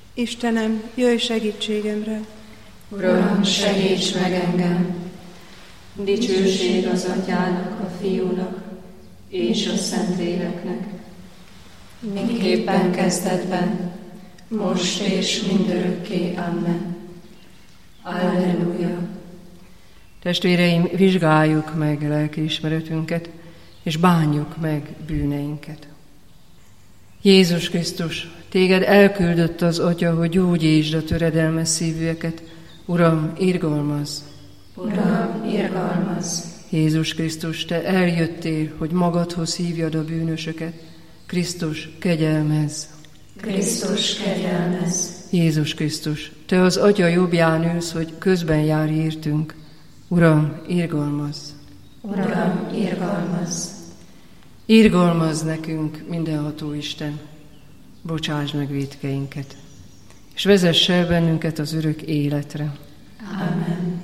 Istenem, jöjj segítségemre! Uram, segíts meg engem! Dicsőség az Atyának, a Fiúnak és a Szentléleknek, miképpen kezdetben, most és mindörökké. Amen. Alleluja! Testvéreim, vizsgáljuk meg lelkiismeretünket, és bánjuk meg bűneinket. Jézus Krisztus, téged elküldött az Atya, hogy gyógyítsd a töredelmes szívűeket. Uram, irgalmazz! Uram, irgalmazz! Jézus Krisztus, te eljöttél, hogy magadhoz hívjad a bűnösöket. Krisztus, kegyelmezz! Krisztus, kegyelmezz! Jézus Krisztus, te az Atya jobbján ülsz, hogy közben járj értünk. Uram, irgalmazz! Uram, irgalmazz! Irgalmazz nekünk, mindenható Isten, bocsásd meg vétkeinket, és vezess el bennünket az örök életre. Amen.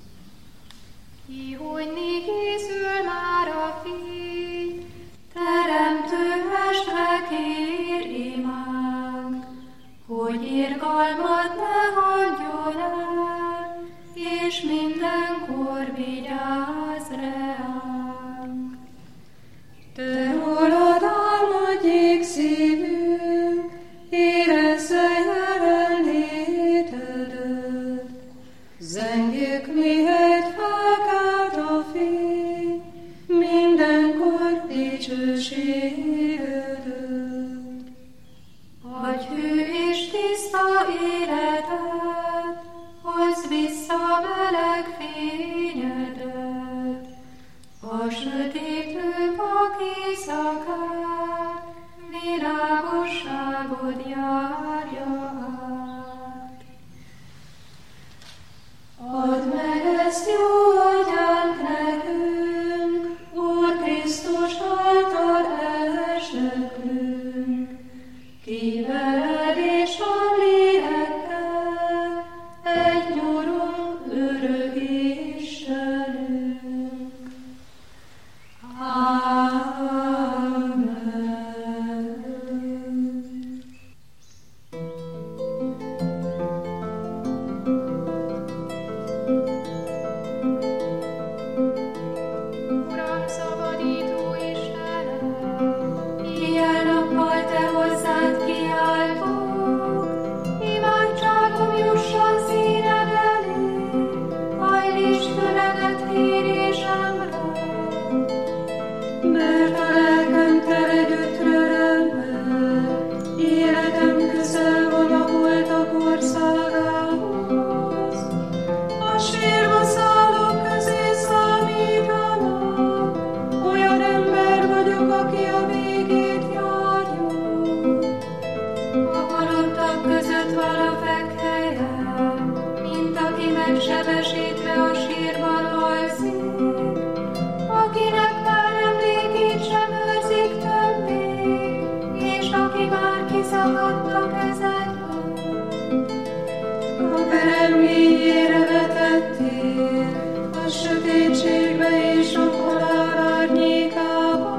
Kihogyni készül már a Figy, Teremtő Mestre, kér imánk, hogy irgalmad ne hagyjon el, és mindenkor vigyázz ránk. Te rólad álmodjék szívünk, érezze jelenlétedet. Zengjük, mihelyt felkelt a fény, mindenkor dicsőségedet. Adj hű és tiszta életet, hozz vissza meleg fényedet. A sötét nőpak éjszakát, világosságod járja át. Add meg ezt jó Atyánk nekünk, Úr Krisztus által elsöprünk. Ki veled és a lélekkel, egy nyurunk, örök Istenünk. Amen. Uram, szabadító Istenem, Ilyen nappal te hozzád kiáltok, imádságom jusson színed elé, hajlítsd füledet kérésemre. Mert a lelkem tele gyötrelemmel, életem közel van a holtak országához. A sírba szállók közé számítanak, olyan ember vagyok, aki a végét járja. A halottak között van a fekhelyem, mint aki megsebesítve a sírban alszik, akinek már emlékét sem őrzik többé, és aki már kiszakadt a kezedből. A pereményére vetettél, a sötétségbe és a halál árnyékába.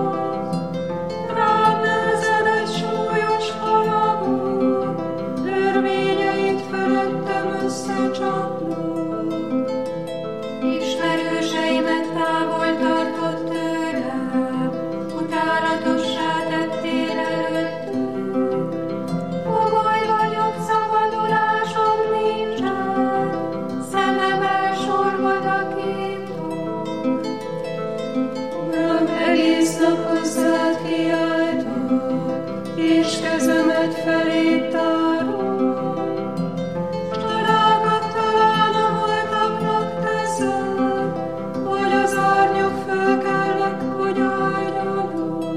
Rád nehezed egy súlyos haragot, örvényeit fölöttem összecsapnak. Ismerőseimet távol tartott tőlem, utálatossá tettél előttük. Fogoly vagyok, szabadulásom nincsen, szemem elsorvad a képtól. Uram, egész nap hozzád kiáltok, és kezemet feléd tárom. Csodákat talán a holtaknak teszem, hogy az árnyak fölkelnek, hogy áldjanak.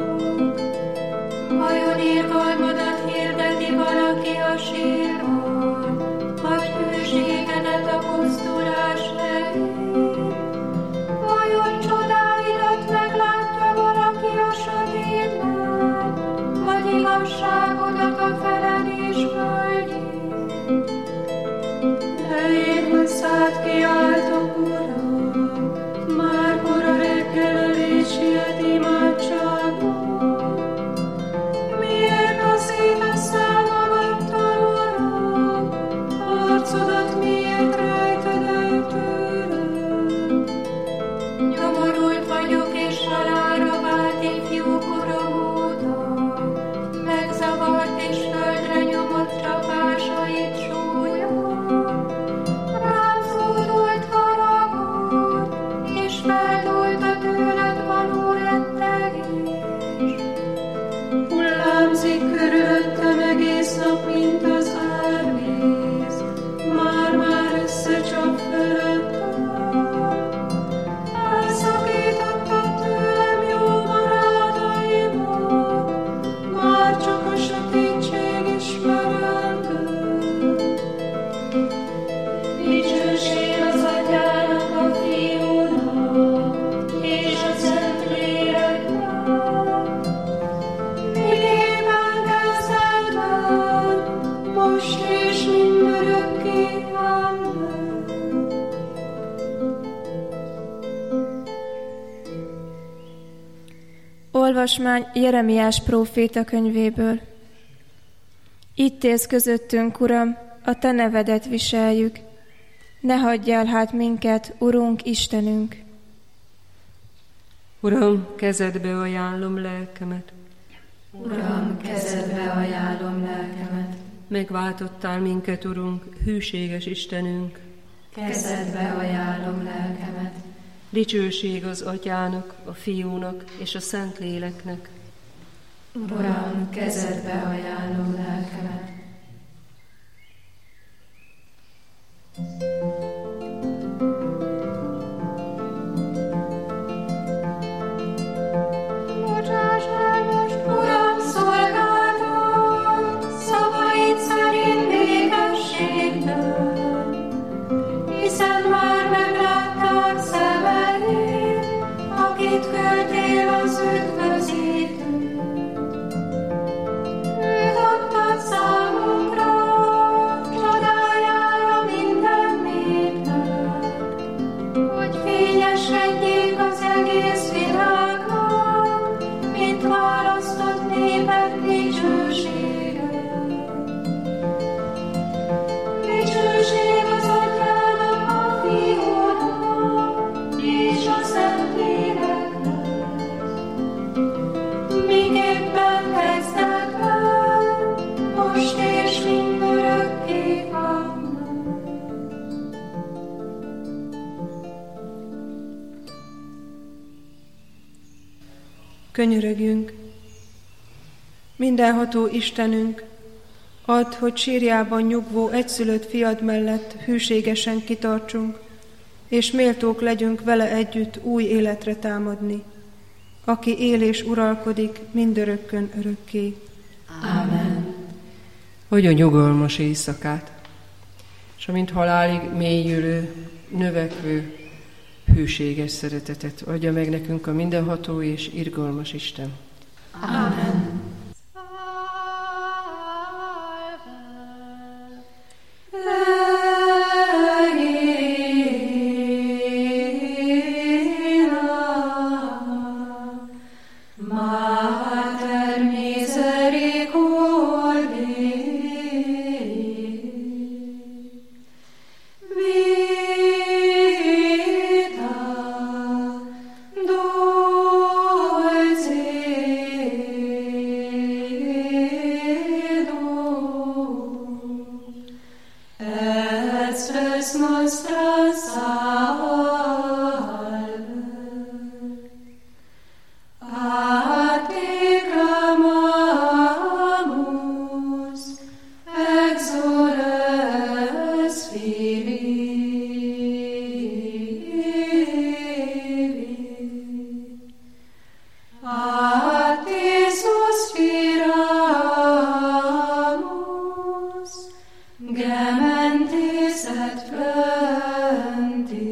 Vajon irgalmadat hirdeti valaki a sírban, vagy hűségedet a pusztulás helyén? Vajon csodáidat meglátja valaki a sötétben, vagy igazságodat a feledés földjén? De én hozzád kiáltok, Uram, már kora reggelel és siet imádságom. Miért taszítasz el magadtól, Uram? Olvasmány Jeremiás próféta könyvéből. Itt élsz közöttünk, Uram, a Te nevedet viseljük. Ne hagyjál hát minket, Urunk, Istenünk! Uram, kezedbe ajánlom lelkemet. Uram, kezedbe ajánlom lelkemet. Megváltottál minket, Urunk, hűséges Istenünk. Kezedbe ajánlom lelkemet. Dicsőség az Atyának, a Fiúnak és a Szentléleknek. Uram, kezedbe ajánlom lelkemet. Bocsáss el most, Uram, szolgálatot, szavaid szerint békességben, hiszen már megláttad szemeid, akit küldtél az üdvözítőt. Őt adtad számunkra, csodájára minden népnek, hogy fényesedjék az egész világnak, mint választott népek dicsősége. Dicsőség az Atyának, a Fiúnak, és a Szentléleknek, miképpen kezdetben, most és mindörökké. Amen. Könyörögjünk! Mindenható Istenünk, add, hogy sírjában nyugvó egyszülött fiad mellett hűségesen kitartsunk, és méltók legyünk vele együtt új életre támadni, aki él és uralkodik mindörökkön örökké. Amen. Adj a nyugalmas éjszakát, és amint halálig mélyülő, növekvő, hűséges szeretetet adja meg nekünk a mindenható és irgalmas Isten. Amen. Mater misericordiae, vita dulcedo, et spes nostra salve. A te clamamus, exoles Filii. A te suspiramus, gementes et flentes.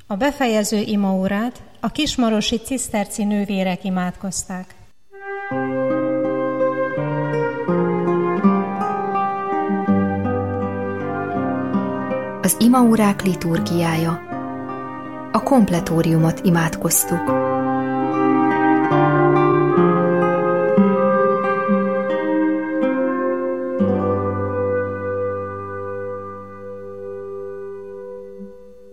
A befejező imaórát a kismarosi ciszterci nővérek imádkozták. Az imaórák liturgiája. A kompletóriumot imádkoztuk.